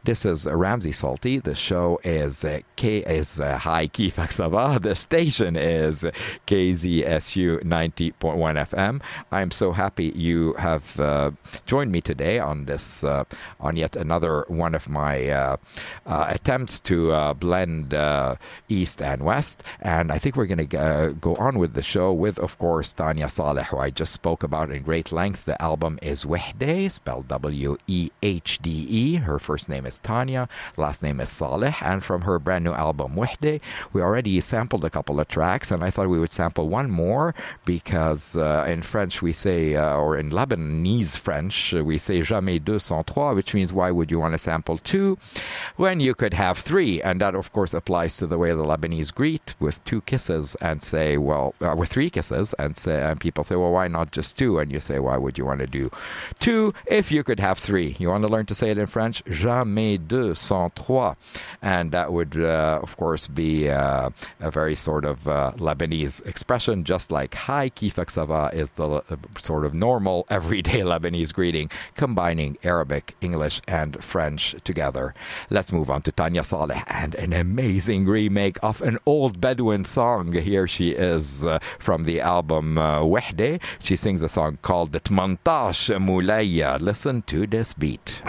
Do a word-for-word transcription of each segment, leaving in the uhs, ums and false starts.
This is Ramsey Salty. The show is uh, K is uh, Hi Kifak Saba. The station is K Z S U ninety point one F M. I'm so happy you have uh, joined me today on this uh, on yet another one of my uh, uh, attempts to uh, blend uh, East and West. And I think we're going to uh, go on with the show with, of course, Tanya Saleh, who I just spoke about in great length. The album is Wehde, spelled W E H D E. Her first name is Tanya, last name is Saleh. And from her brand new album, Wehde, we already sampled a couple of tracks, and I thought we would sample one more because uh, in French we say, uh, or in Lebanese French, we say jamais deux sans trois, which means why would you want to sample two when you could have three? And that, of course, applies to the way the Lebanese greet with two kisses and say, well, uh, with three kisses, and say, and people say, well, why not just two? And you say, why would you want to do two if you could have three? You want to learn to say it in French? Jamais deux sans trois. And that would, uh, of course, be uh, a very sort of uh, Lebanese expression, just like Hi Kifak Sava is the uh, sort of normal, everyday Lebanese greeting, combining Arabic, English, and French together. Let's move on to Tanya Saleh and an amazing remake of an old Bedouin song. Here she is uh, from the album uh, Wehde. She sings a song called Tmantash Mulaya. Listen to this beat.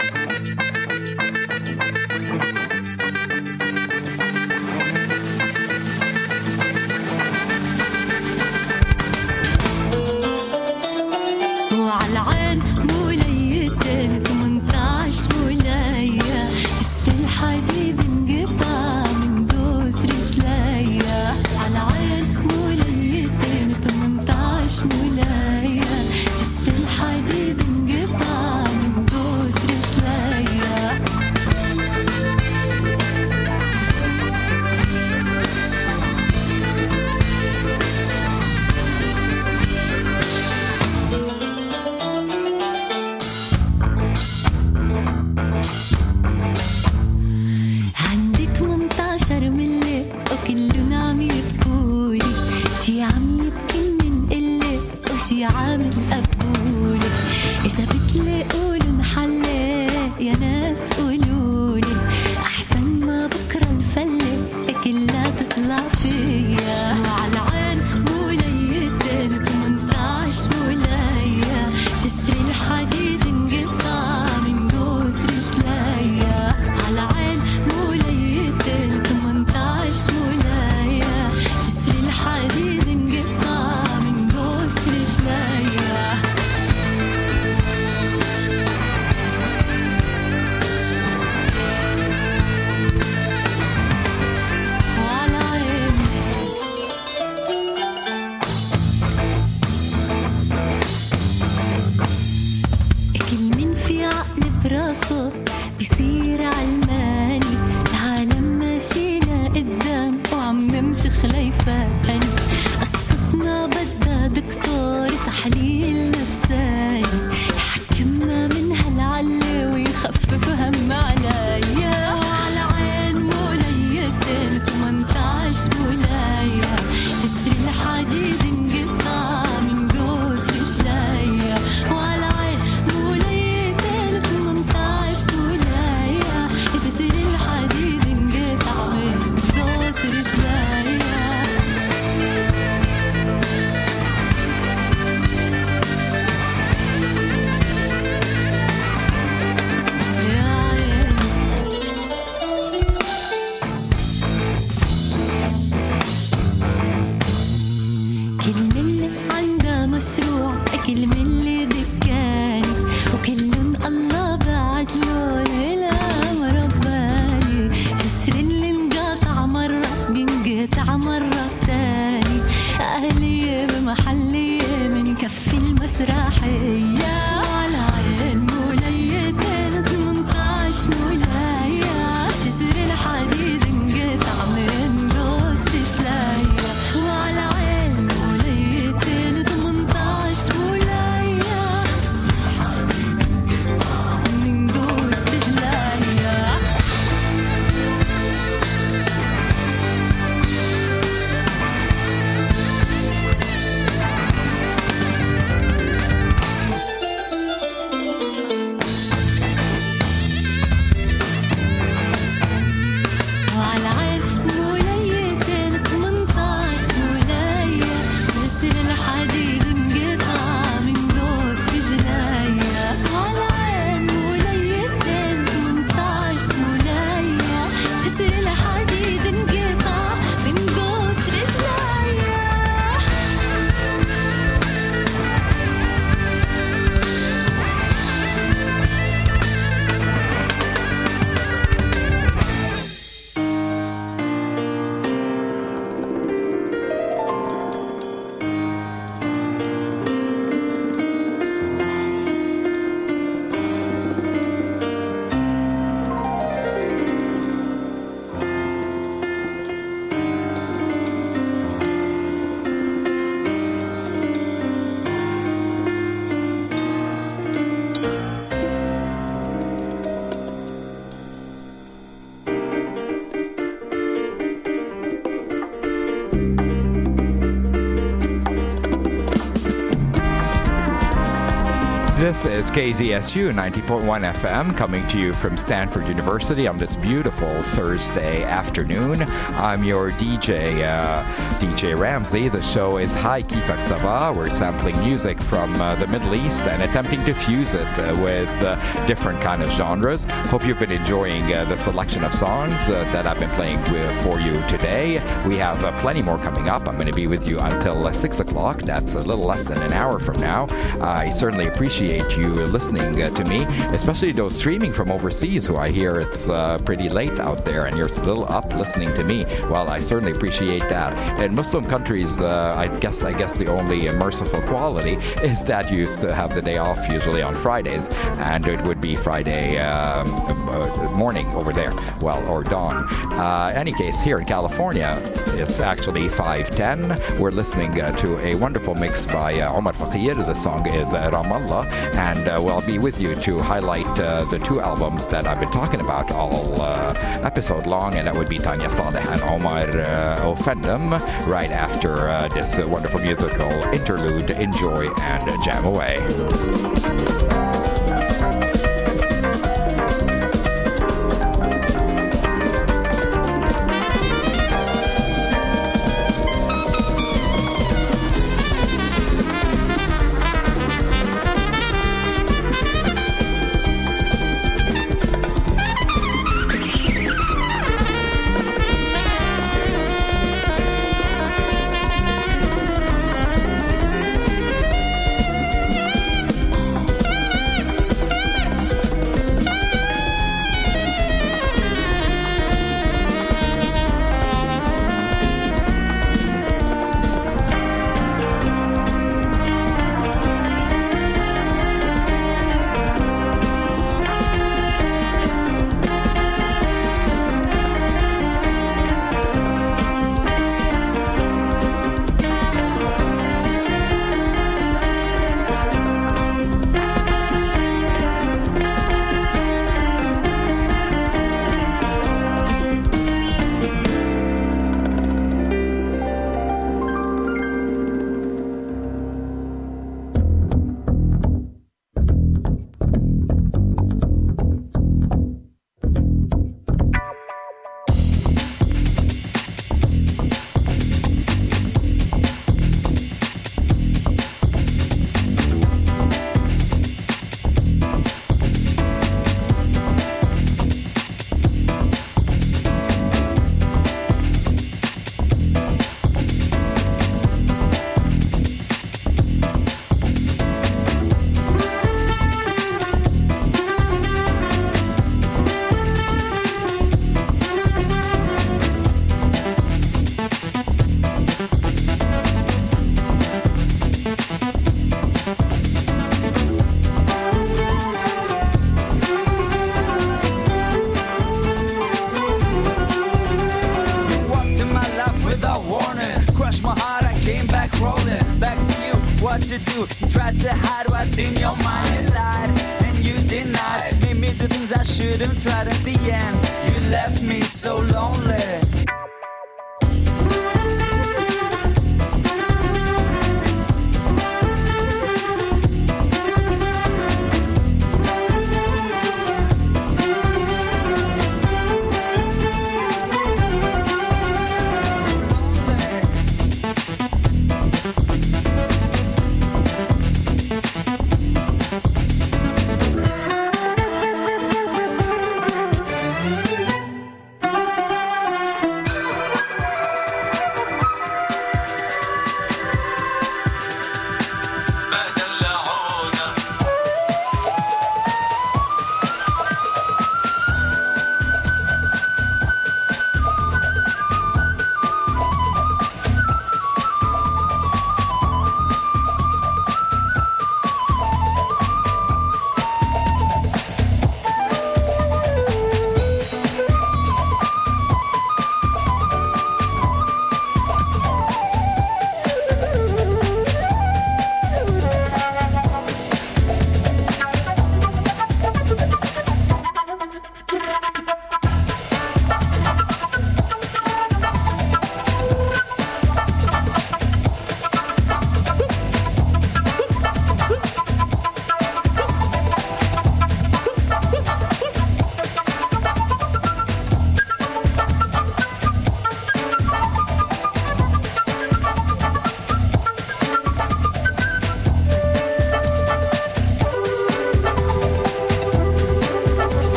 This is K Z S U ninety point one F M coming to you from Stanford University on this beautiful Thursday afternoon. I'm your D J, uh, D J Ramsey. The show is Hi Kifak Sava. We're sampling music from uh, the Middle East and attempting to fuse it uh, with uh, different kind of genres. Hope you've been enjoying uh, the selection of songs uh, that I've been playing with, for you today. We have uh, plenty more coming up. I'm going to be with you until uh, six o'clock. That's a little less than an hour from now. I certainly appreciate you listening uh, to me, especially those streaming from overseas who I hear it's uh, pretty late out there and you're still up listening to me. Well, I certainly appreciate that. In Muslim countries, uh, I guess I guess the only uh, merciful quality is that you used to have the day off usually on Fridays, and it would be Friday um, uh, morning over there, well, or dawn. Uh, any case, here in California, it's actually five ten. We're listening uh, to a wonderful mix by uh, Omar Fakir. The song is uh, Ramallah, and uh, well, I'll be with you to highlight uh, the two albums that I've been talking about all uh, episode long, and that would be Tanya Saleh and Omar uh, Ofendum, right after uh, this uh, wonderful musical interlude. Enjoy and uh, jam away.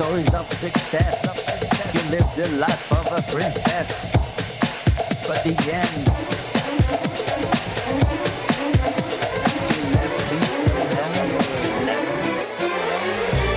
stories of success. You lived the life of a princess, but the end, you left me so lonely, you left me so lonely.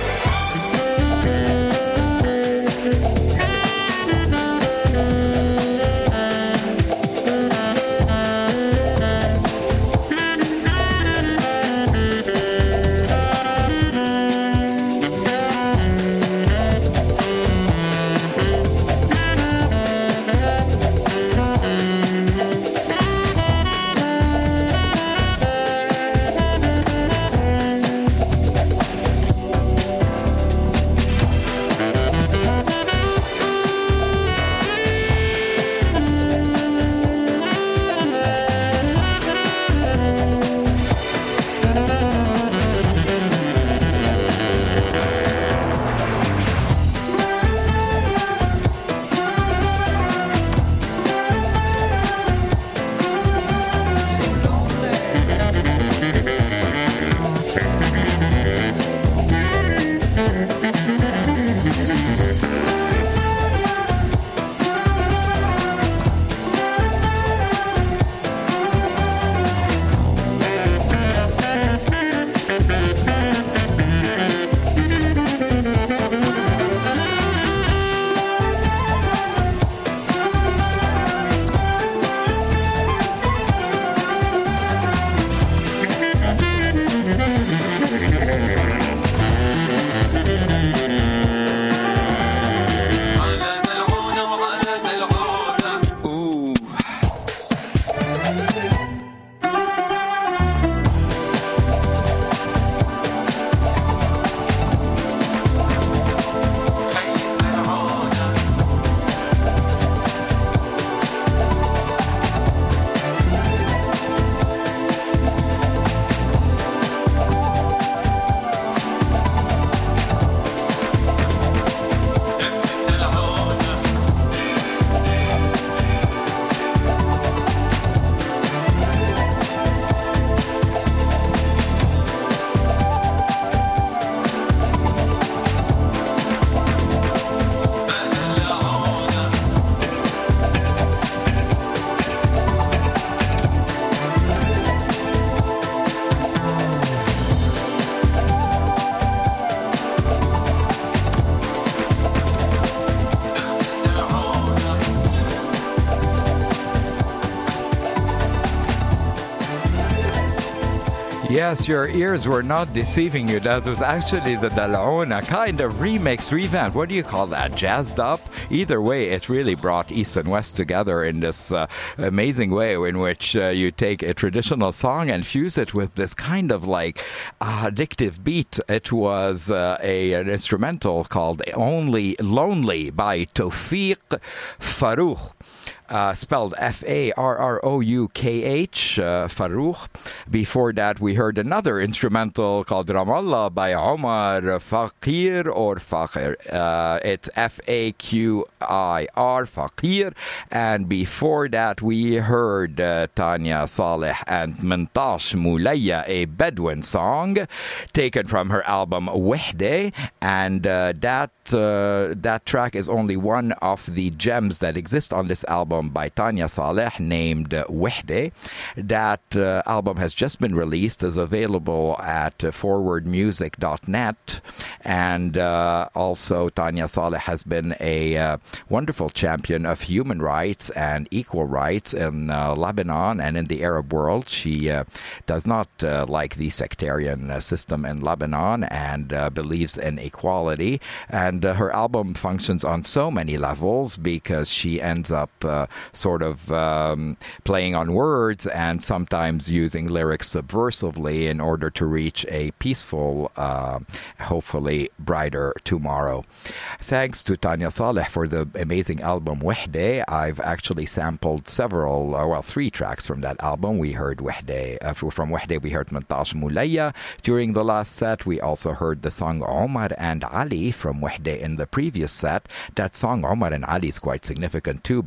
Yes, your ears were not deceiving you. That was actually the Dal'ouna kind of remix, revamp. What do you call that? Jazzed up? Either way, it really brought East and West together in this uh, amazing way in which uh, you take a traditional song and fuse it with this kind of like uh, addictive beat. It was uh, a, an instrumental called Only Lonely by Tawfiq Farroukh. Uh, spelled F A R R O U K H, uh, Farroukh. Before that, we heard another instrumental called Ramallah by Omar Faqir or Faqir. Uh, it's F A Q I R, Faqir. And before that, we heard uh, Tanya Saleh and Mintash Mulaya, a Bedouin song taken from her album Wahde. And uh, that, uh, that track is only one of the gems that exist on this album by Tanya Saleh named uh, Wahde. That uh, album has just been released, is available at uh, forward music dot net, and uh, also Tanya Saleh has been a uh, wonderful champion of human rights and equal rights in uh, Lebanon and in the Arab world. She uh, does not uh, like the sectarian uh, system in Lebanon and uh, believes in equality, and uh, her album functions on so many levels because she ends up uh, sort of um, playing on words and sometimes using lyrics subversively in order to reach a peaceful, uh, hopefully brighter tomorrow. Thanks to Tanya Saleh for the amazing album Wahde. I've actually sampled several, uh, well, three tracks from that album. We heard Wahde, uh, from Wahde we heard Mintash Mulaya during the last set. We also heard the song Omar and Ali from Wahde in the previous set. That song Omar and Ali is quite significant too because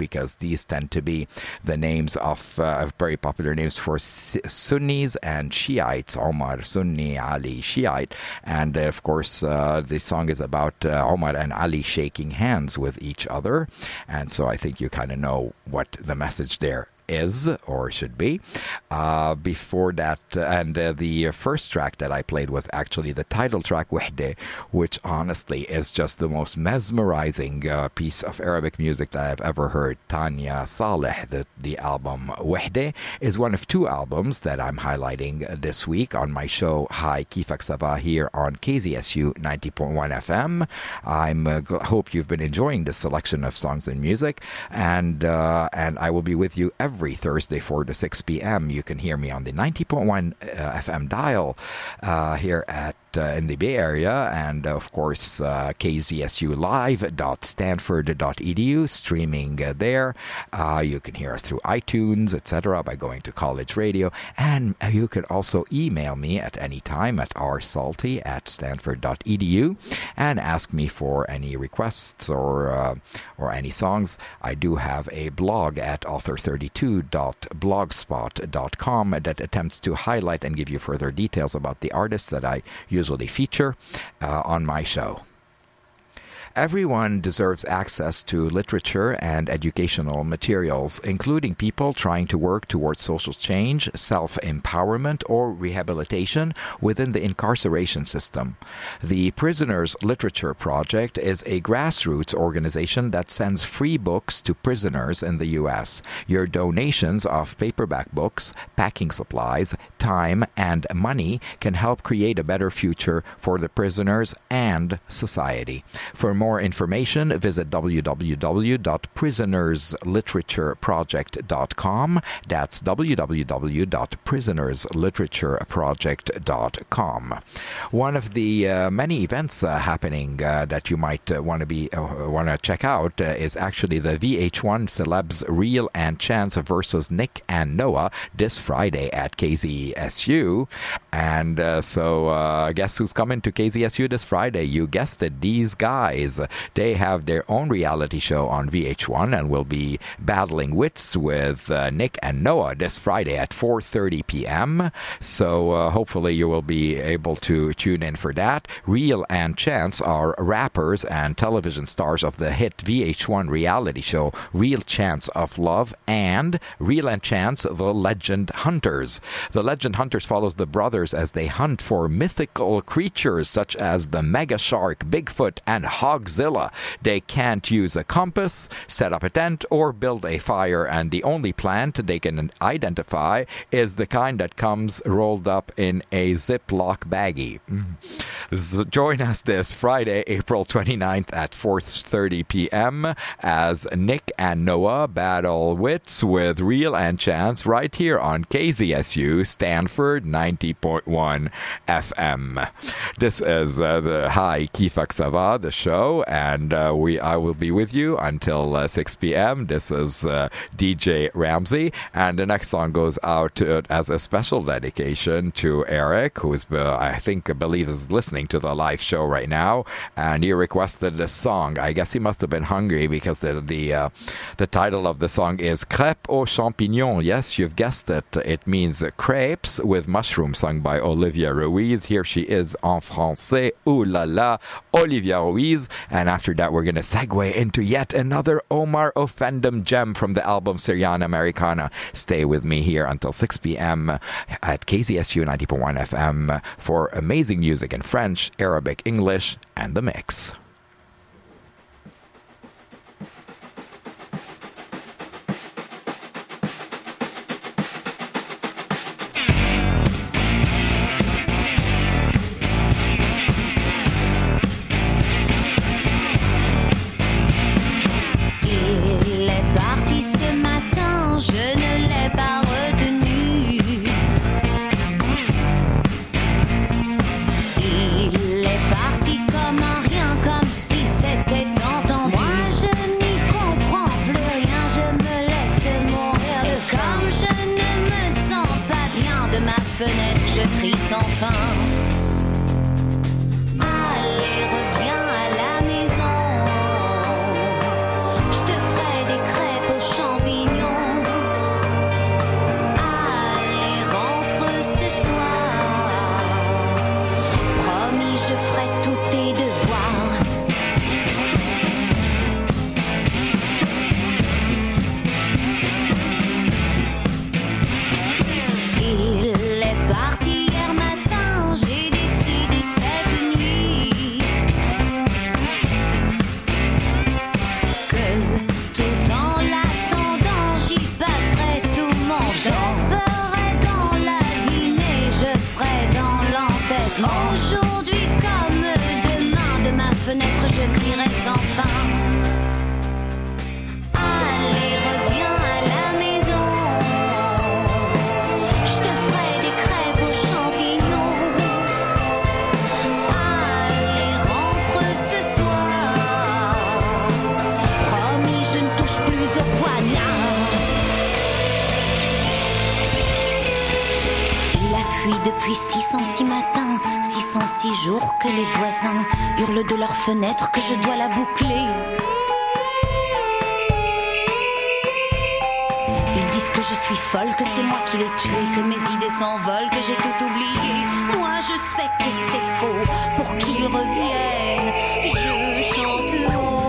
these tend to be the names of uh, very popular names for Sunnis and Shiites. Omar, Sunni, Ali, Shiite. And uh, of course, uh, the song is about uh, Omar and Ali shaking hands with each other. And so I think you kind of know what the message there is or should be. Uh, before that, uh, and uh, the first track that I played was actually the title track, Wahde, which honestly is just the most mesmerizing uh, piece of Arabic music that I've ever heard. Tanya Saleh, the, the album Wahde, is one of two albums that I'm highlighting this week on my show, Hi Kifak Sabah, here on K Z S U ninety point one F M. I uh, hope you've been enjoying this selection of songs and music, and, uh, and I will be with you every Every Thursday, four to six p.m. You can hear me on the ninety point one uh, F M dial uh, here at uh, in the Bay Area, and uh, of course uh, K Z S U live dot stanford dot e d u, streaming uh, there. Uh, you can hear us through iTunes, et cetera, by going to College Radio, and you can also email me at any time at r salty at stanford dot e d u and ask me for any requests or uh, or any songs. I do have a blog at author thirty-two dot blogspot dot com that attempts to highlight and give you further details about the artists that I usually feature uh, on my show. Everyone deserves access to literature and educational materials, including people trying to work towards social change, self-empowerment, or rehabilitation within the incarceration system. The Prisoners Literature Project is a grassroots organization that sends free books to prisoners in the U S. Your donations of paperback books, packing supplies, time, and money can help create a better future for the prisoners and society. For more more information, visit w w w dot prisoners literature project dot com. That's w w w dot prisoners literature project dot com. One of the uh, many events uh, happening uh, that you might uh, want to be uh, want to check out uh, is actually the V H one Celebs Real and Chance versus Nick and Noah this Friday at K Z S U. And uh, so uh, guess who's coming to K Z S U this Friday? You guessed it, these guys. They have their own reality show on V H one and will be battling wits with uh, Nick and Noah this Friday at four thirty p.m. So uh, hopefully you will be able to tune in for that. Real and Chance are rappers and television stars of the hit V H one reality show Real Chance of Love and Real and Chance the Legend Hunters. The Legend Hunters follows the brothers as they hunt for mythical creatures such as the mega shark, Bigfoot, and Hogzilla. They can't use a compass, set up a tent, or build a fire, and the only plant they can identify is the kind that comes rolled up in a Ziploc baggie. So join us this Friday, April twenty-ninth at four thirty p.m. as Nick and Noah battle wits with Real and Chance right here on K Z S U Stanford ninety point one F M. This is uh, the Hi Kifak Sabah, the show, and uh, we I will be with you until uh, six p.m. This is uh, D J Ramsey, and the next song goes out uh, as a special dedication to Eric, who's uh, I think I believe is listening to the live show right now, and he requested this song. I guess he must have been hungry because the the uh, the title of the song is Crêpes aux champignons. Yes, you've guessed it. It means crepes with mushrooms, sung by Olivia Ruiz. Here she is en français. Ooh la la, Olivia Ruiz. And after that, we're going to segue into yet another Omar Offendum gem from the album Syriana Americana. Stay with me here until six p.m. at K Z S U ninety point one F M for amazing music in French, Arabic, English, and the mix. Parti comme un rien, comme Aujourd'hui comme demain, de ma fenêtre je crierai sans fin. Allez, reviens à la maison. Je te ferai des crêpes aux champignons. Allez, rentre ce soir. Promis, je ne touche plus au poignard. Il a fui depuis six cent six matins, six cent six jours que les voisins hurlent de leur fenêtre que je dois la boucler. Ils disent que je suis folle, que c'est moi qui l'ai tué, que mes idées s'envolent, que j'ai tout oublié. Moi je sais que c'est faux, pour qu'ils reviennent, je chante haut.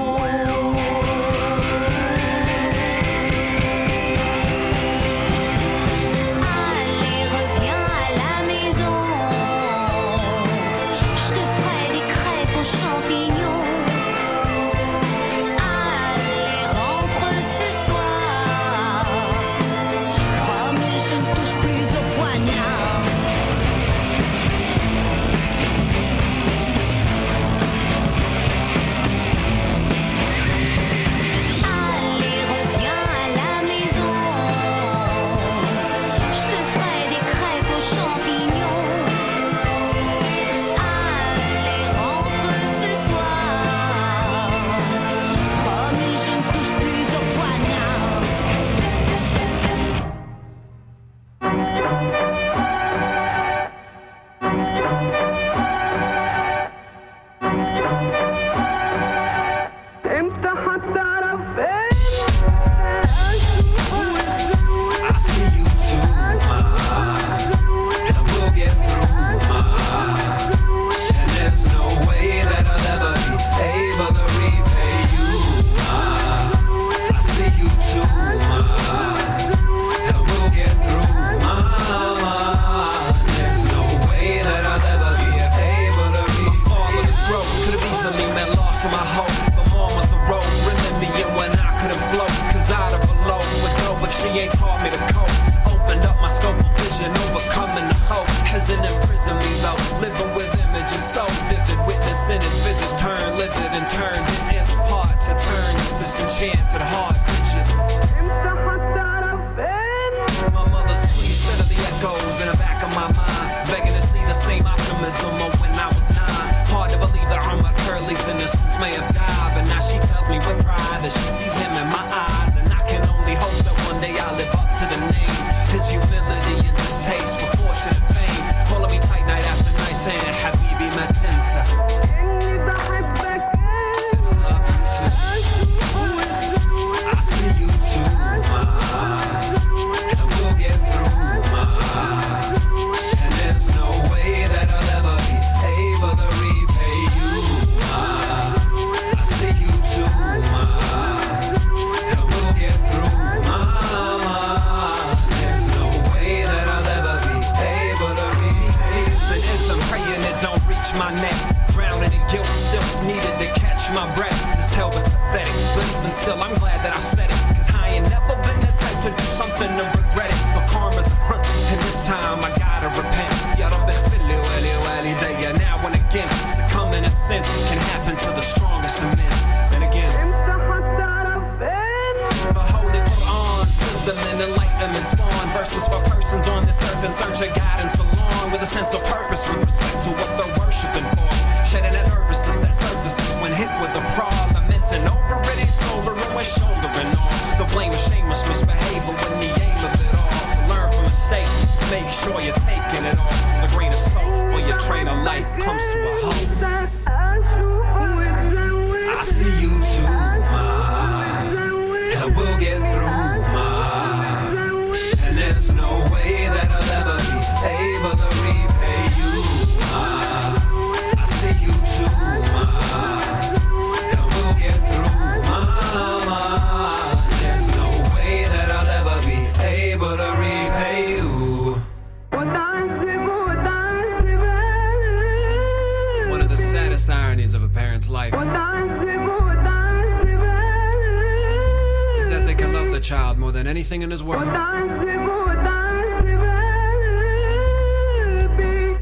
Anything in his world, and yet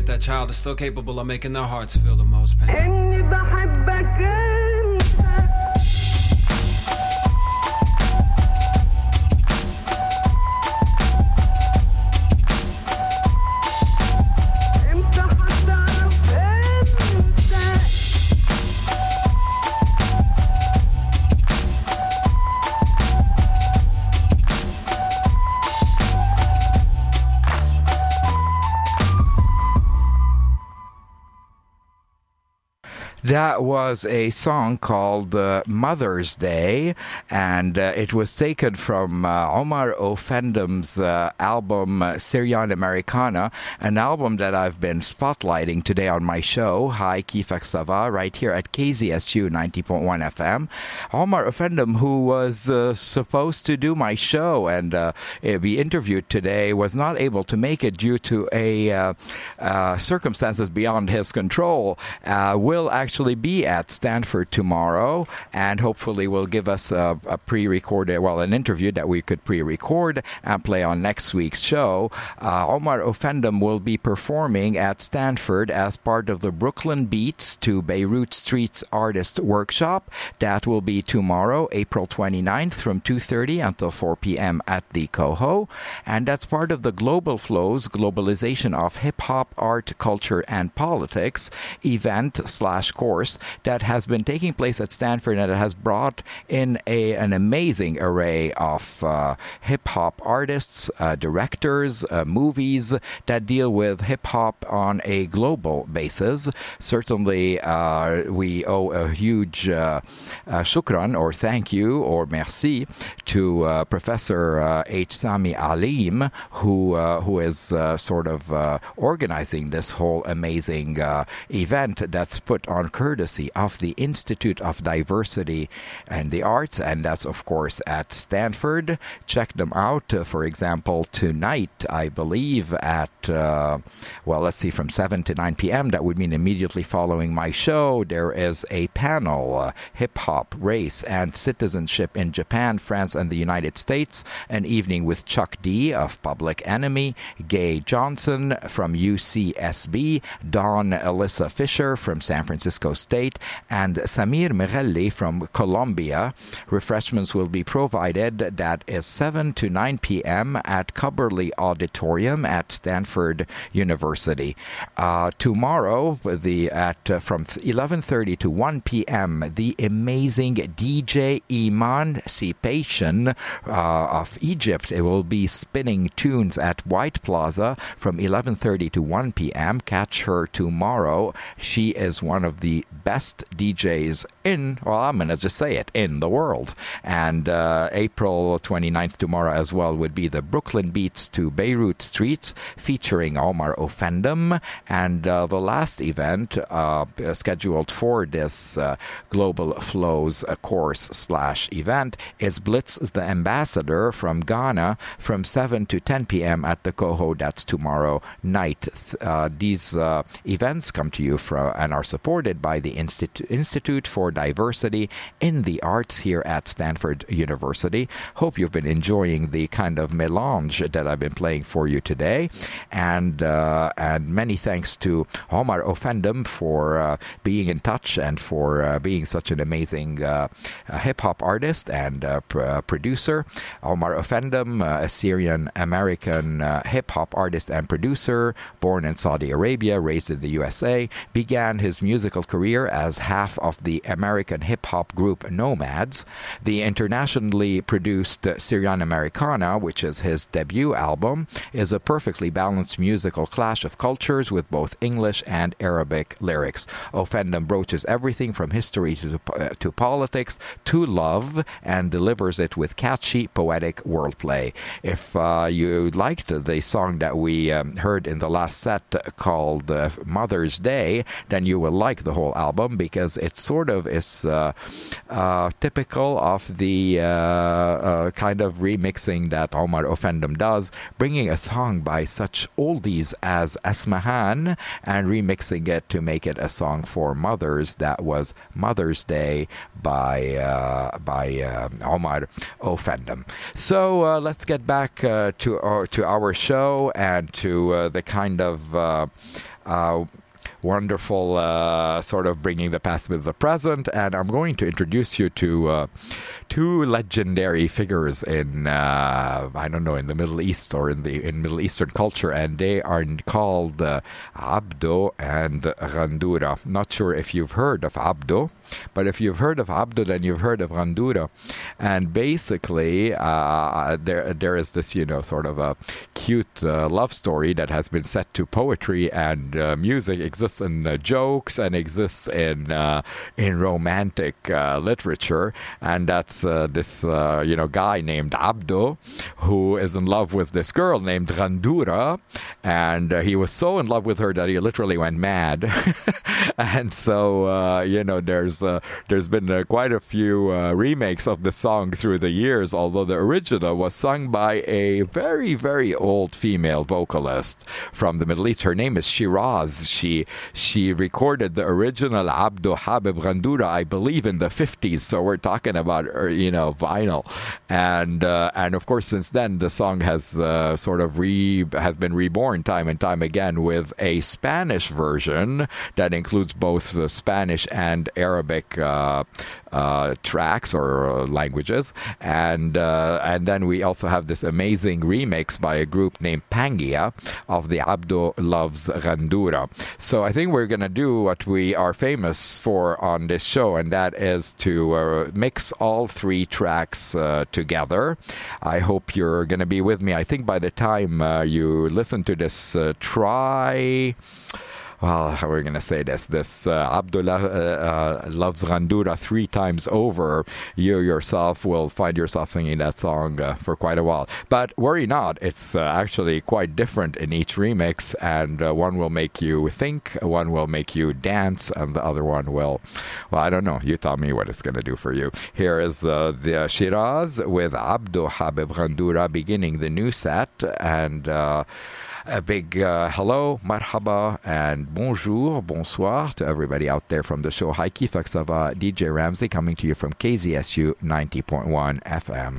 yet that child is still capable of making their hearts feel the most pain. إني بحبك أنت. إمتى حتعرف أنت. That was a song called uh, Mother's Day, and uh, it was taken from uh, Omar Offendum's uh, album uh, Syrian Americana, an album that I've been spotlighting today on my show, Hi Kifak Sava, right here at K Z S U ninety point one F M. Omar Offendum, who was uh, supposed to do my show and uh, be interviewed today, was not able to make it due to a uh, uh, circumstances beyond his control, uh, will actually be at Stanford tomorrow, and hopefully will give us a, a pre-recorded, well, an interview that we could pre-record and play on next week's show. Uh, Omar Offendum will be performing at Stanford as part of the Brooklyn Beats to Beirut Streets Artist Workshop. That will be tomorrow, April twenty-ninth, from two thirty until four p.m. at the Coho, and that's part of the Global Flows Globalization of Hip-Hop, Art, Culture, and Politics event slash course that has been taking place at Stanford, and it has brought in a an amazing array of uh, hip-hop artists, uh, directors, uh, movies that deal with hip-hop on a global basis. Certainly, uh, we owe a huge uh, uh, shukran, or thank you, or merci, to uh, Professor uh, H. Sami Alim, who uh, who is uh, sort of uh, organizing this whole amazing uh, event that's put on courtesy of the Institute of Diversity and the Arts, and that's of course at Stanford. Check them out. Uh, for example, tonight, I believe at uh, well, let's see, from seven to nine p.m. That would mean immediately following my show, there is a panel, uh, Hip Hop, Race, and Citizenship in Japan, France, and the United States. An evening with Chuck D of Public Enemy, Gay Johnson from U C S B, Dawn Alyssa Fisher from San Francisco State, and Samir Merelli from Colombia. Refreshments will be provided. That is seven to nine p.m. at Cubberley Auditorium at Stanford University. Uh, tomorrow, the at uh, from eleven thirty to one p.m., the amazing D J Emancipation uh, of Egypt. It will be spinning tunes at White Plaza from eleven thirty to one p.m. Catch her tomorrow. She is one of the best D Js in, well, I'm going to just say it, in the world. And uh, April twenty-ninth, tomorrow as well, would be the Brooklyn Beats to Beirut Streets featuring Omar Offendum. And uh, the last event uh, scheduled for this uh, Global Flows uh, course slash event is Blitz the Ambassador from Ghana from seven to ten p.m. at the Coho. That's tomorrow night. Uh, these uh, events come to you from and are supported by the Institu- Institute for Diversity in the Arts here at Stanford University. Hope you've been enjoying the kind of melange that I've been playing for you today. And uh, and many thanks to Omar Offendum for uh, being in touch and for uh, being such an amazing uh, uh, hip-hop artist and uh, pr- uh, producer. Omar Offendum, uh, a Syrian-American uh, hip-hop artist and producer, born in Saudi Arabia, raised in the U S A, began his musical career as half of the American hip-hop group Nomads. The internationally produced uh, Syrian Americana, which is his debut album, is a perfectly balanced musical clash of cultures with both English and Arabic lyrics. Offendum broaches everything from history to, uh, to politics to love and delivers it with catchy, poetic wordplay. If uh, you liked the song that we um, heard in the last set uh, called uh, Mother's Day, then you will like the the whole album because it sort of is uh, uh, typical of the uh, uh, kind of remixing that Omar Offendum does, bringing a song by such oldies as Asmahan and remixing it to make it a song for mothers. That was Mother's Day by uh, by uh, Omar Offendum. So uh, let's get back uh, to our to our show and to uh, the kind of uh, uh, wonderful uh, sort of bringing the past with the present. And I'm going to introduce you to uh, two legendary figures in uh, I don't know in the Middle East or in the in Middle Eastern culture, and they are called uh, Abdo and Ghandura. Not sure if you've heard of Abdo, but if you've heard of Abdo, then you've heard of Ghandura. And basically, uh, there there is this, you know, sort of a cute uh, love story that has been set to poetry and uh, music, exists in uh, jokes and exists in uh, in romantic uh, literature, and that's uh, this uh, you know guy named Abdo who is in love with this girl named Ghandura, and uh, he was so in love with her that he literally went mad. And so uh, you know there's uh, there's been uh, quite a few uh, remakes of the song through the years, although the original was sung by a very very old female vocalist from the Middle East. Her name is Shiraz. She she recorded the original Abdo Habib Ghandura, I believe, in the fifties. So we're talking about uh, you know vinyl, and uh, and of course since then the song has uh, sort of re has been reborn time and time again with a Spanish version that includes both the Spanish and Arabic uh, uh, tracks or uh, languages, and uh, and then we also have this amazing remix by a group named Pangia of the Abdo Loves Ghandura. So I think we're going to do what we are famous for on this show, and that is to uh, mix all three tracks uh, together. I hope you're going to be with me. I think by the time uh, you listen to this, uh, try... Well, how are we going to say this? This uh, Abdullah uh, uh, Loves Ghandura three times over. You yourself will find yourself singing that song uh, for quite a while. But worry not, it's uh, actually quite different in each remix, and uh, one will make you think, one will make you dance, and the other one will, well, I don't know. You tell me what it's going to do for you. Here is uh, the Shiraz with Abdo Habib Ghandura beginning the new set, and uh, a big uh, hello, marhaba, and bonjour, bonsoir to everybody out there from the show. Hi, Kifak Sava, D J Ramsey coming to you from K Z S U ninety point one F M.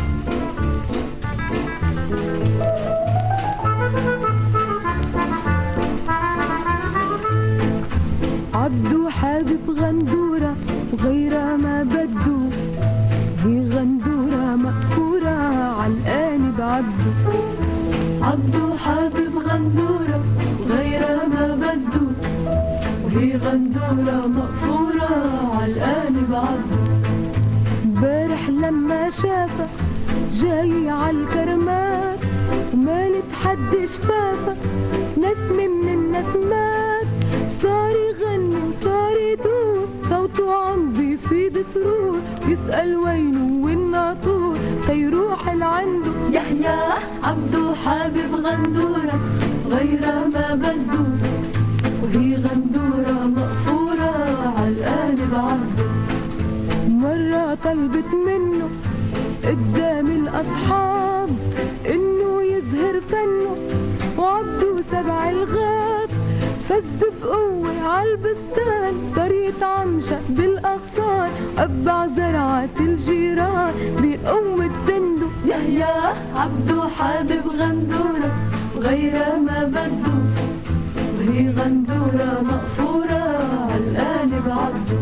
عبدو حابب غندورة وغيرها ما بدو، هي غندورة مقفورة علقاني بعبدو. عبدو حابب غندورة وغيرها ما بدو، وهي غندورة مقفورة علقاني بعبدو. امبارح لما شافها جاي عالكرمات ومالت حد شفافها نسمة من النسمات، صار يغني وصار يدور صوته عم بيفيد سرور، يسأل وينه وين ناطور تيروح لعنده. يحيى عبدو حابب غندورة غيرها ما بدو، وهي غندورة مقفورة عالقالب عبدو. مرة طلبت منه قدام الأصحاب إنه يظهر فنه، وعبدو سبع الغاب فز بقوة عالبستان، صار يتعمشق بالأغصان وقبع زرعة الجيران بقوة زنده. يحيى عبدو حابب غندورة وغيرها ما بدو، وهي غندورة مقفورة عالقالب عبدو.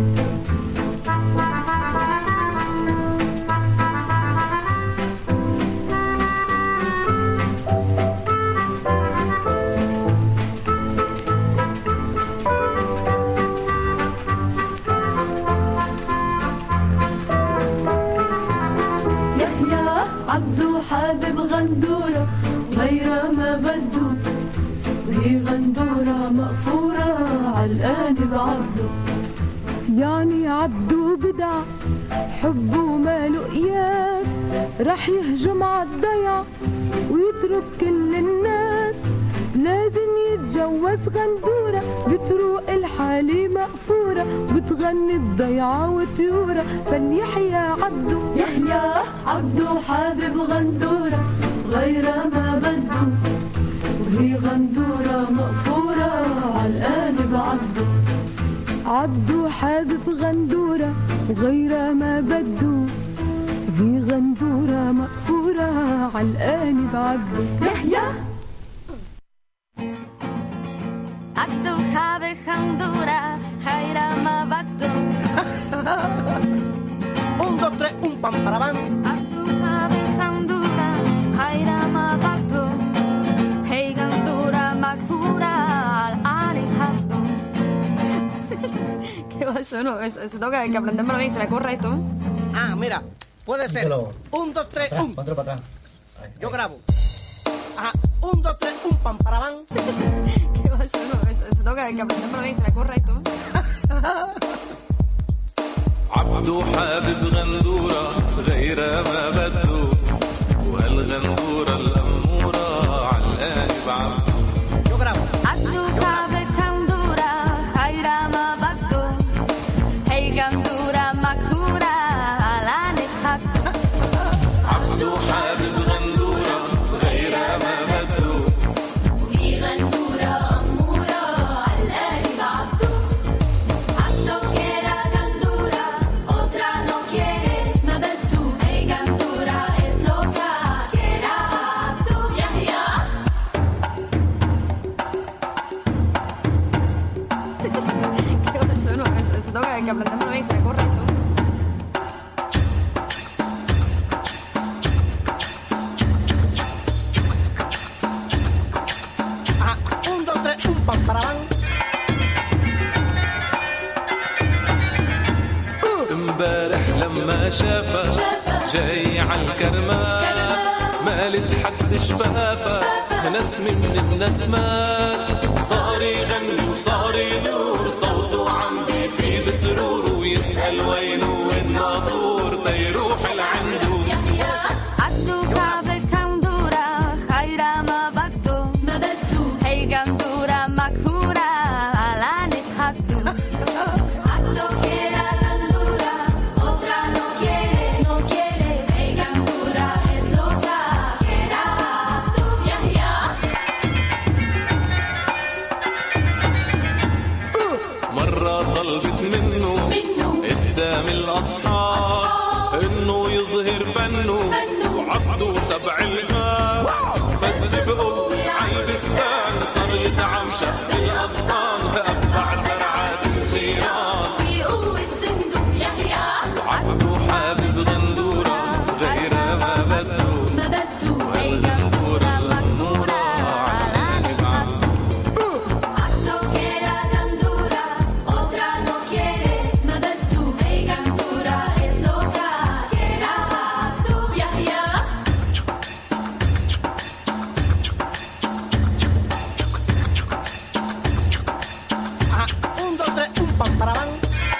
عبدو حابب غندورة غيرها ما بدو، وهي غندورة مقفورة عالقالب عبدو. يعني عبدو بدع حبه ماله قياس، رح يهجم عالضيعة ويترك كل الناس، لازم يتجوز غندورة بتروق الحالة مقفورة غندورة وتغني الضيعة وطيورة فليحيى عبدو يحيى عبدو حابب غندورة غير ما بدو وهي غندورة مغفورة عالقالب عبدو عبدو حابب غندورة وغير ما بدو هي غندورة مغفورة عالقالب عبدو يحيى عبدو حابب غندورة غير ما بدو Un, dos, tres, un pam para van. عبدو حابب غندورة غير ما بدو هي غندورة مغفورة عالقالب عبدو. ¿Qué pasó? No, se, se toca que aprendérmelo bien, ¿será correcto? Ah, mira, puede ser. Dígalo. Un, dos, tres, Atrás, un. otro para atrás. Ahí, Yo ahí. grabo. Ajá, un, dos, tres, un pam para van. ¿Qué pasó? No, se, se toca que aprendérmelo bien, ¿será correcto? عبدو حابب غندورة غير ما بدو وهالغندورة الأمورة عالقالب عبدو. Yo grabo. عبدو حابب غندورة غير ما بدو هي غندورة مغفورة عالقالب عبدو. عبدو حابب غندورة غير ما بدو وهي غندورة أمورة عالقالب عبدو. عبدو quiere غندورة otra no quiere ما بدو هي غندورة es loca quiere عبدو يحيى. ¿Qué pasó? No, se, se toca que aprendérmelo bien, ¿será correcto? Ajá, un, dos, tres, un pam para van. امبارح لما شافها جاي عالكرمان مالت حد شفافة نسمة من النسمات صار يغني وصار يدور صوته عم بيفيد سرور ويسأل وينه وين ناطور تيروح لعنده. عبدو حابب غندورة غير ما بدو ما بدو هي غندورة مغفورة عالقالب عبدو. عبدو quiere غندورة otra no quiere no quiere هي غندورة es loca quiere عبدو يحيى. مرة طلبت منه قدام الأصحاب إنه يظهر فنه وعبده سبع الغاب بس بقوة عالبستان صار يدعم شهد الأغصان أبع زرعات الجيران. بقوة زنده يحيى. عبده حابب غندورة غير ما بدو ما بدو هي غندورة مغفورة عالقالب عبدو. عبدو quiere غندورة otra no quiere ما بدو هي غندورة es loca quiere عبدو يحيى. Ajá, un, dos, tres, un pam para van.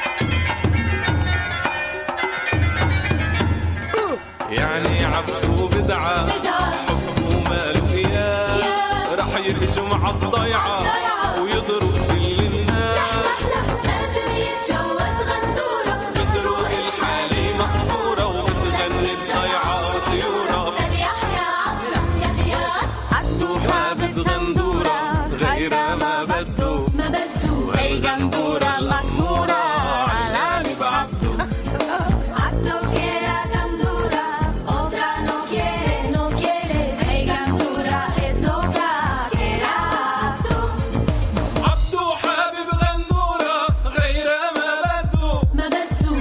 يعني عبده بدعة حبه ماله قياس رح يهجم عالضيعة ويضرب كل الناس. لازم يتجوز غندورة بتروق الحالي مقفورة وبتغني الضيعة وطيورة. يحيى عبدو يحيى. عبدو حابب غندورة غير ما بدو ما بدو هي غندورة مغفورة عالقالب عبدو. عبدو quiere غندورة otra no quiere no quiere هي غندورة es loca quiere عبدو. عبده حابب غندورة غير ما بدو ما بدو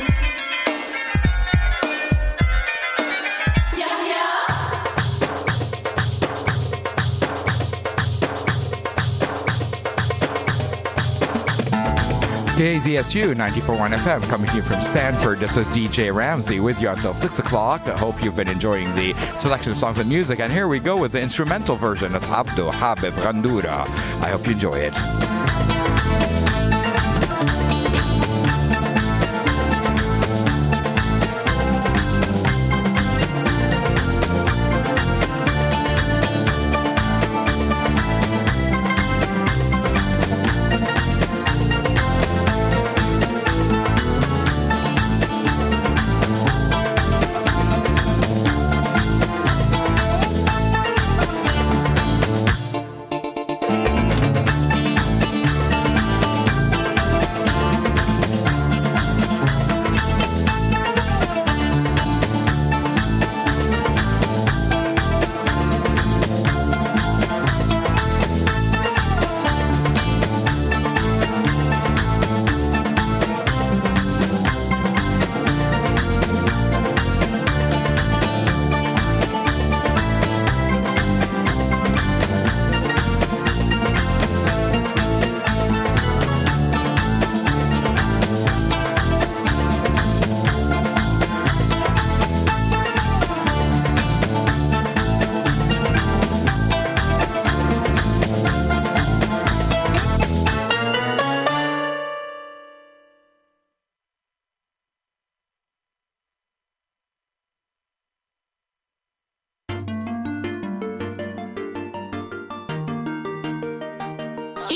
يحيى. K Z S U ninety point one F M coming to you from Stanford. This is D J Ramsey with you until six o'clock. I hope you've been enjoying the selection of songs and music. And here we go with the instrumental version of Abdu Habib Ghandura. I hope you enjoy it.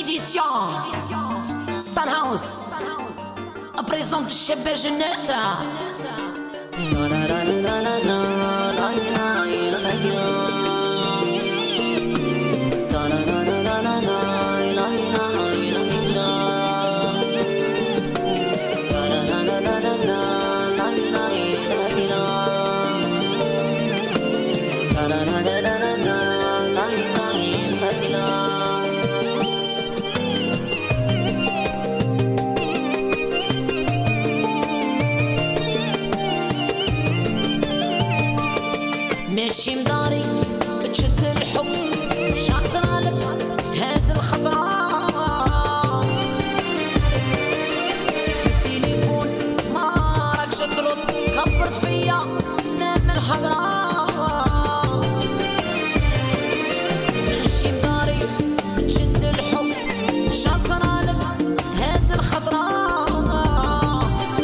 édition Sunhouse présente chez Belgenette. ماشي مداري بتشد الحب شاصرالك هذا الخضراء في التليفون ما راكش ترد كبرت فيا نام الحضراء ماشي مداري بتشد الحب شاصرالك هذا الخضراء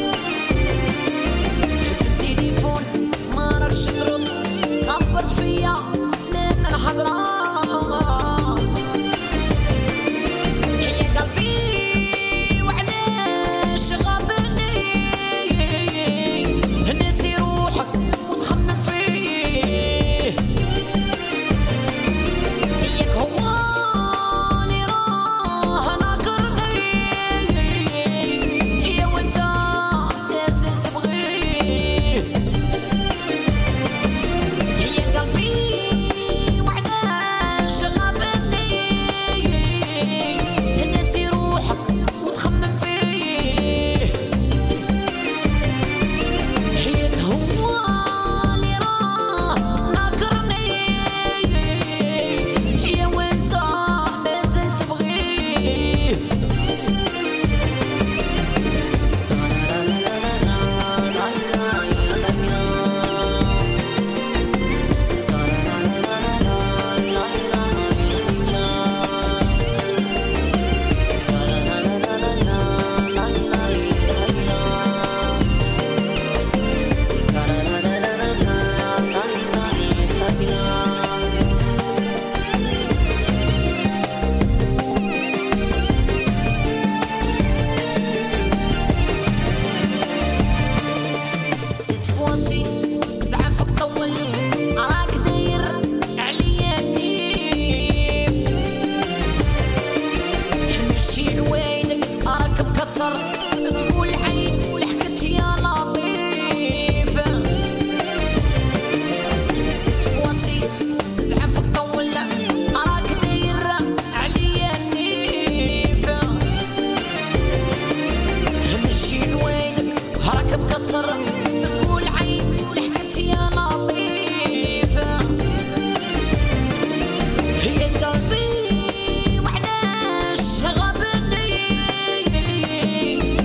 في التليفون ما راكش ترد كبرت فيا نام الحضراء يا قلبي وعلاش غابني نسي روحك وتخمم فيه ياك هو اللي راه ناكرني يا وانت لازم تبغيه يا قلبي وعلاش غابني نسي روحك وتخمم فيه ياك هو اللي راه ناكرني يا وانت لازم تبغيه Cette fois-ci زعفك طول راك داير عليا النيف مشي لوينك راك مكتر تقول عين ولحقت يا لطيف Cette fois-ci زعفك طول راك داير عليا النيف مشي لوينك راك مكتر تقول عين لحقت يا لطيف يا قلبي وعلاش غابني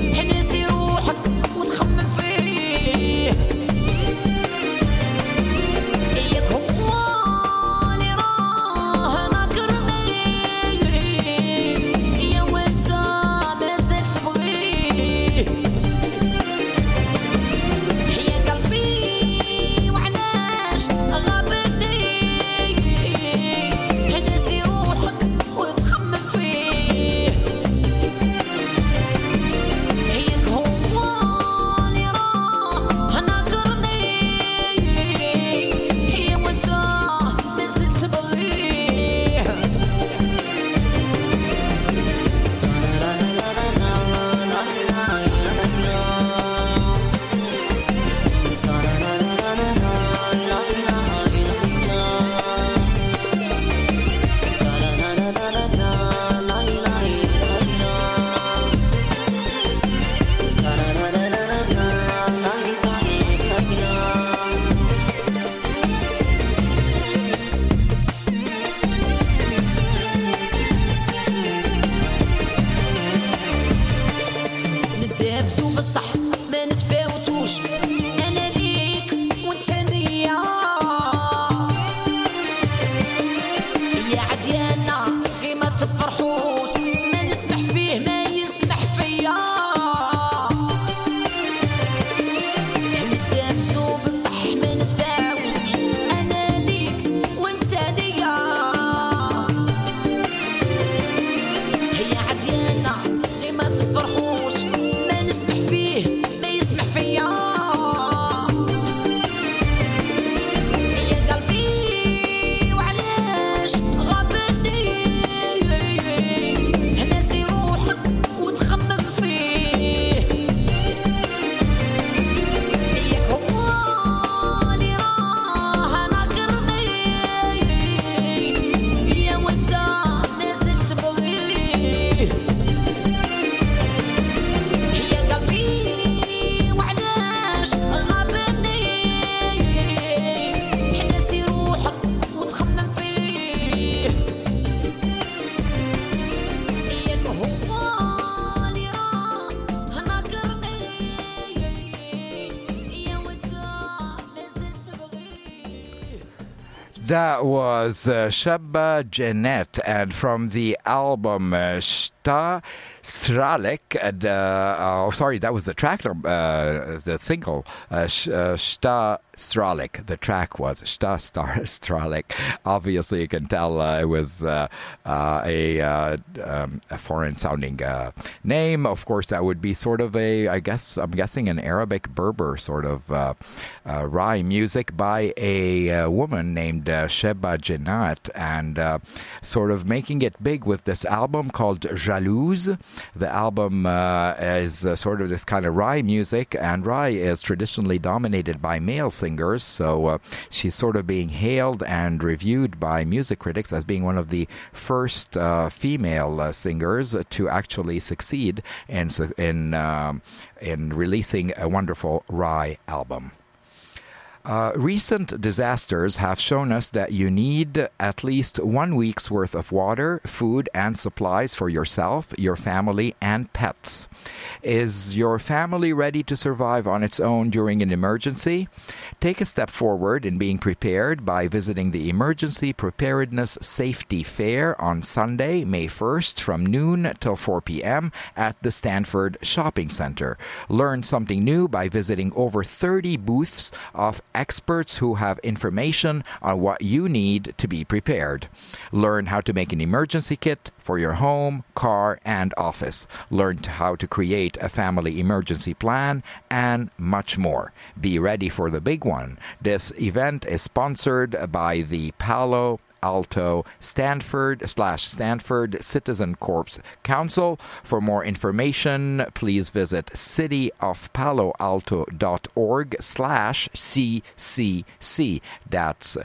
That was uh, Sheba Jeanette, and from the album uh, Shta Stralek, and, uh, oh, sorry, that was the track, uh, the single, uh, Sh- uh, Shta Stralek. The track was Shta Star Stralek. Obviously, you can tell uh, it was uh, uh, a, uh, um, a foreign-sounding uh, name. Of course, that would be sort of a, I guess, I'm guessing an Arabic Berber sort of uh, uh, rye music by a uh, woman named uh, Sheba Jeanette, and uh, sort of making it big with this album called Jalouse. The album uh, is uh, sort of this kind of rye music, and rye is traditionally dominated by male singers, so uh, she's sort of being hailed and reviewed by music critics as being one of the first uh, female uh, singers to actually succeed in in um, in releasing a wonderful rye album. Uh, recent disasters have shown us that you need at least one week's worth of water, food, and supplies for yourself, your family, and pets. Is your family ready to survive on its own during an emergency? Take a step forward in being prepared by visiting the Emergency Preparedness Safety Fair on Sunday, May first, from noon till four p.m. at the Stanford Shopping Center. Learn something new by visiting over thirty booths of experts who have information on what you need to be prepared. Learn how to make an emergency kit for your home, car, and office. Learn how to create a family emergency plan, and much more. Be ready for the big one. This event is sponsored by the Palo Alto Stanford slash Stanford Citizen Corps Council. For more information, please visit cityofpaloalto.org slash CCC. That's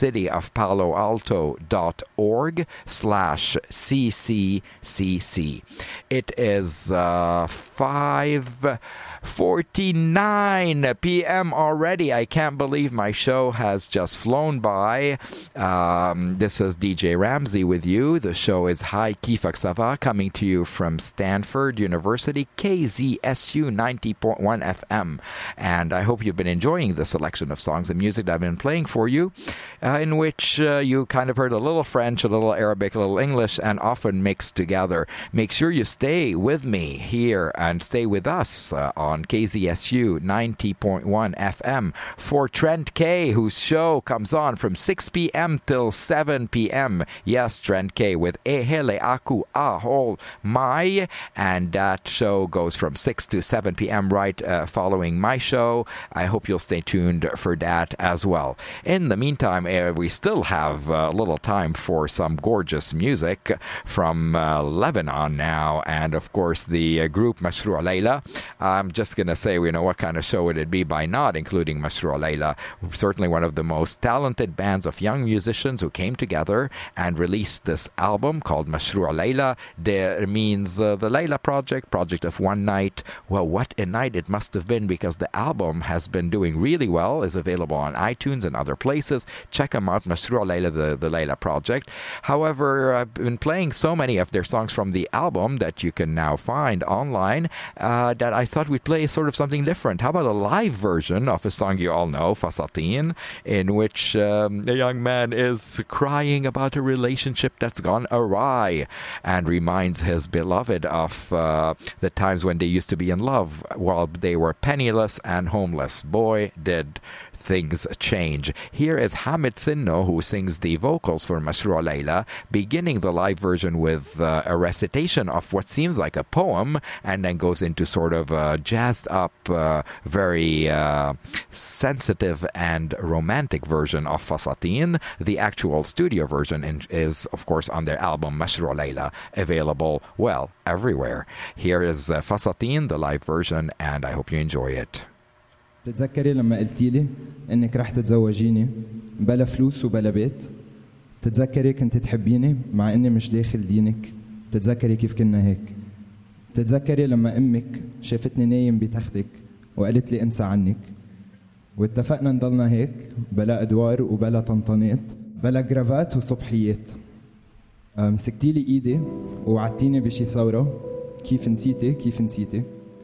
cityofpaloalto.org slash CCCC. It is uh, five forty-nine p.m. already. I can't believe my show has just flown by. Um, this is D J Ramsey with you. The show is Hi Kifak Sava, coming to you from Stanford University, K Z S U ninety point one F M. And I hope you've been enjoying the selection of songs and music that I've been playing for you, uh, in which uh, you kind of heard a little French, a little Arabic, a little English, and often mixed together. Make sure you stay with me here and stay with us uh, on K Z S U ninety point one F M for Trent K, whose show comes on from six p.m. till seven p.m. Yes, Trent K with Ehele Aku Ahol Mai, and that show goes from six to seven p.m. right uh, following my show. I hope you'll stay tuned for that as well. In the meantime, uh, we still have a uh, little time for some gorgeous music from uh, Lebanon now, and of course the uh, group Mashrou' Layla. I'm just going to say, you know, what kind of show would it be by not including Mashrou' Layla? Certainly one of the most talented bands of young musicians who came together and released this album called Mashrou' Layla. There means uh, the Layla Project, project of one night. Well, what a night it must have been, because the album has been doing really well, is available on iTunes and other places. Check them out, Mashrou' Layla, the, the Layla Project. However, I've been playing so many of their songs from the album that you can now find online uh, that I thought we'd play sort of something different. How about a live version of a song you all know, Fasatin, in which um, a young man is crying about a relationship that's gone awry and reminds his beloved of uh, the times when they used to be in love while they were penniless and homeless. Boy, did things change. Here is Hamid Sinno, who sings the vocals for Mashrou' Layla, beginning the live version with uh, a recitation of what seems like a poem, and then goes into sort of a jazzed up, uh, very uh, sensitive and romantic version of Fasatin. The actual studio version in, is, of course, on their album Mashrou' Layla, available, well, everywhere. Here is uh, Fasatin, the live version, and I hope you enjoy it. بتتذكري لما قلتي لي انك رح تتزوجيني بلا فلوس وبلا بيت؟ بتتذكري كنت تحبيني مع اني مش داخل دينك؟ بتتذكري كيف كنا هيك؟ بتتذكري لما امك شافتني نايم بتختك وقالت لي انسى عنك؟ واتفقنا نضلنا هيك بلا ادوار وبلا طنطنات، بلا جرافات وصبحيات. مسكتي لي ايدي ووعدتيني بشي ثوره، كيف نسيتي كيف نسيتي؟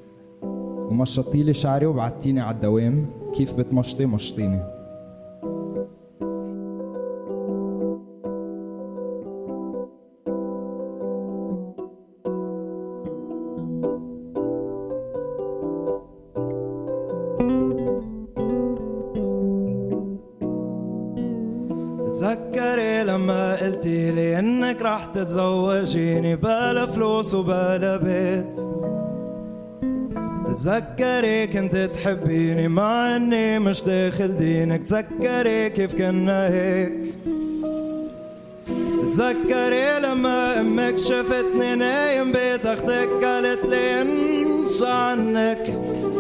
ومشطتي لي شعري وبعتيني على الدوام، كيف بتمشطي مشطيني. تتذكري لما قلتي لي انك رح تتزوجيني بلا فلوس وبلا بيت. تتذكري كنت تحبيني مع اني مش داخل دينك. تذكري كيف كنا هيك. تتذكري لما امك شفتني نايم بيت اختك قالت لي انسى عنك.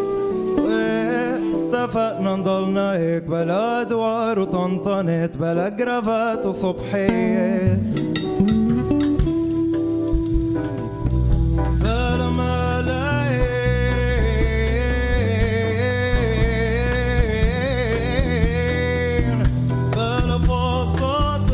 اتفقنا نضلنا هيك بلا ادوار وطنطنات بلا جرافات وصبحيات بلا ملايين بلا فساتين.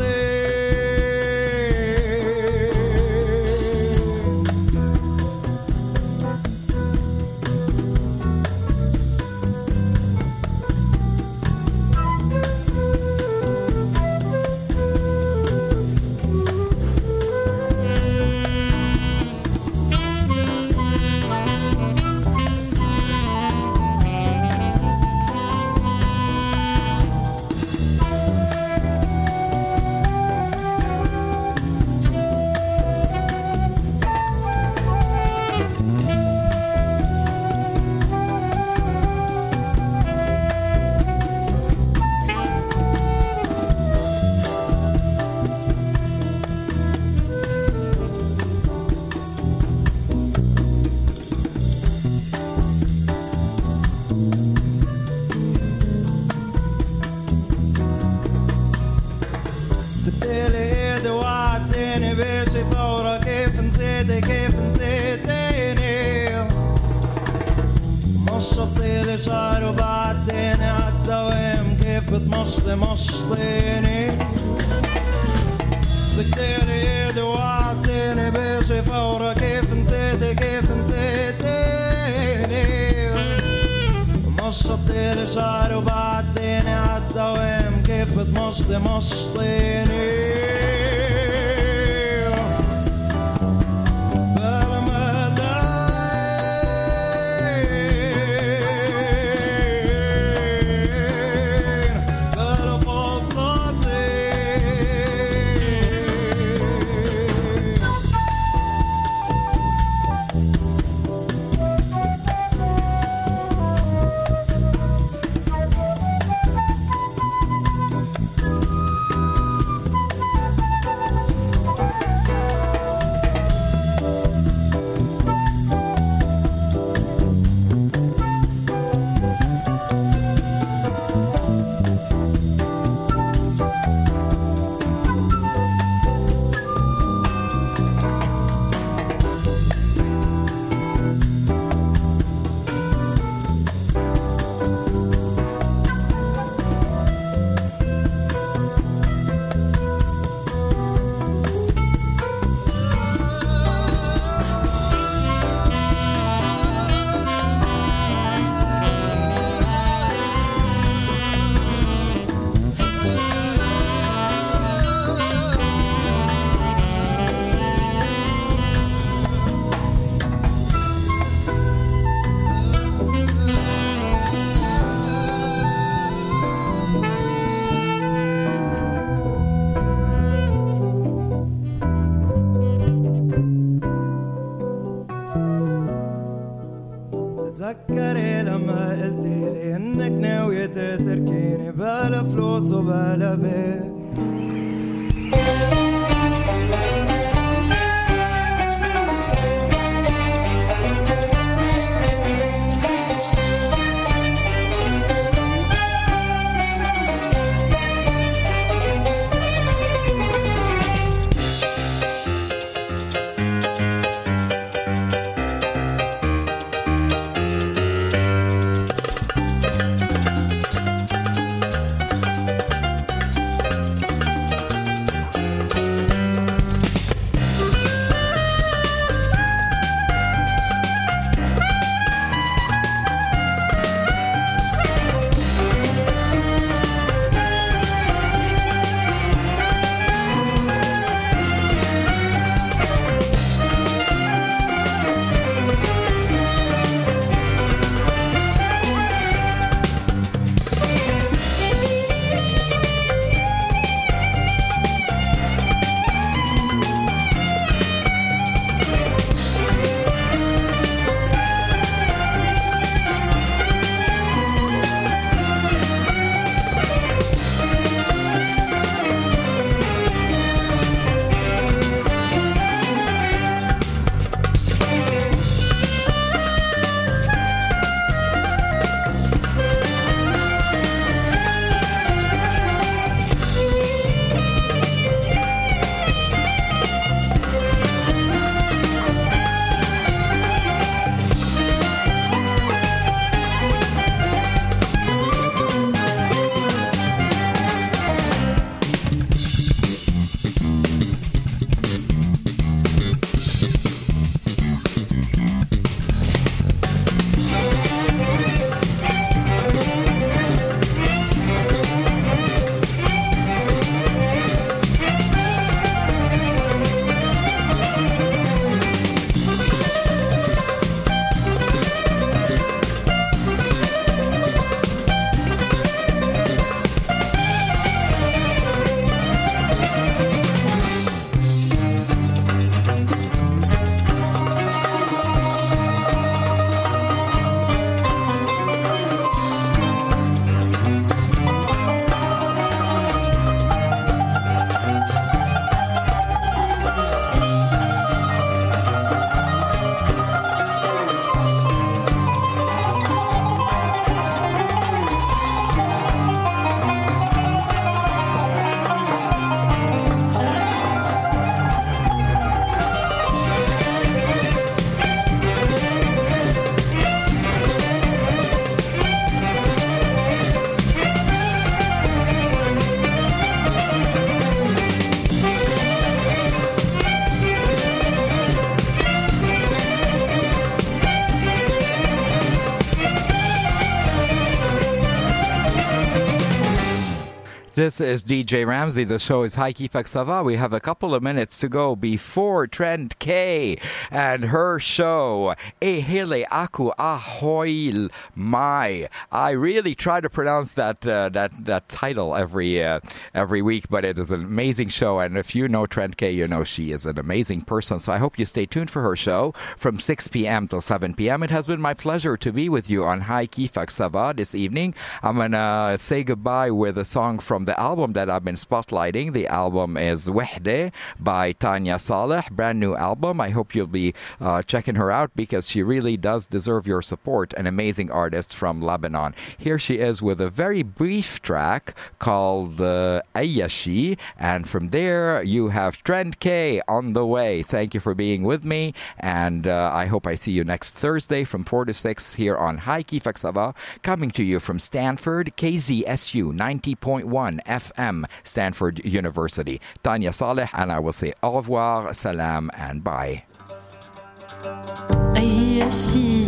مشطيلي شعر وبعديني عالدوام كيف بتمشطي مشطيني. سكتيلي ايدي وعدتيني بشي فورة كيف نسيتي كيف نسيتيني. مشطيلي شعر وبعديني عالدوام كيف بتمشطي مشطيني. تذكري لما قلتيلي انك ناوية تتركيني بلا فلوس وبلا بيت. This is D J Ramsey. The show is Hi Kifak Sava. We have a couple of minutes to go before Trend K and her show Ehele Aku Ahoil Mai. I really try to pronounce that uh, that that title every uh, every week, but it is an amazing show. And if you know Trend K, you know she is an amazing person. So I hope you stay tuned for her show from six p.m. till seven p.m. It has been my pleasure to be with you on Hi Kifak Sava this evening. I'm gonna say goodbye with a song from the album that I've been spotlighting. The album is Wahde by Tanya Saleh, brand new album. I hope you'll be uh, checking her out because she really does deserve your support. An amazing artist from Lebanon. Here she is with a very brief track called uh, Ayashi, and from there you have Trend K on the way. Thank you for being with me, and uh, I hope I see you next Thursday from four to six here on Hi Kifak Sava, coming to you from Stanford, K Z S U ninety point one F M, Stanford University. Tanya Saleh, and I will say au revoir, salam, and bye. Ayashi.